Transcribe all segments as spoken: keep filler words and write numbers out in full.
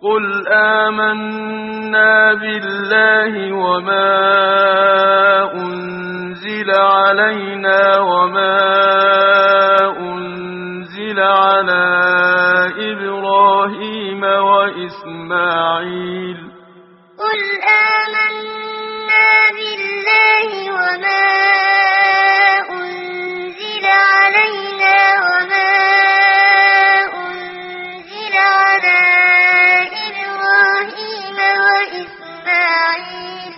قل آمنا بالله وما أنزل علينا وما أنزل على إبراهيم وإسماعيل قل آمنا بالله وما أنزل علينا وما أنزل على إبراهيم وإسماعيل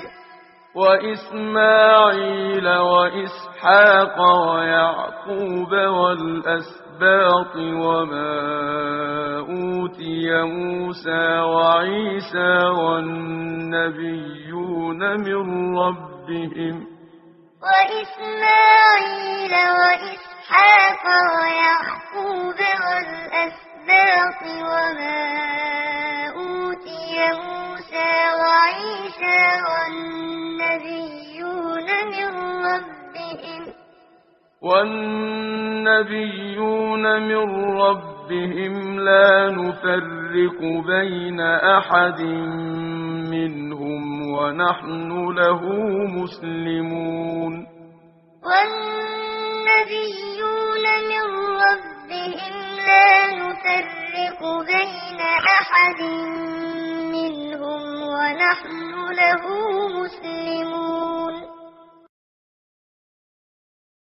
وإسماعيل وإسحاق ويعقوب والأسباط وما أوتي موسى وعيسى والنبيون من ربهم وإسماعيل وإسحاق ويعقوب والأسباط وما أوتي موسى وعيسى والنبيون من ربهم والنبيون من ربهم لا نفرق بين أحد منهم ونحن له مسلمون والنبيون من ربهم لا نفرق بين أحد منهم ونحن له مسلمون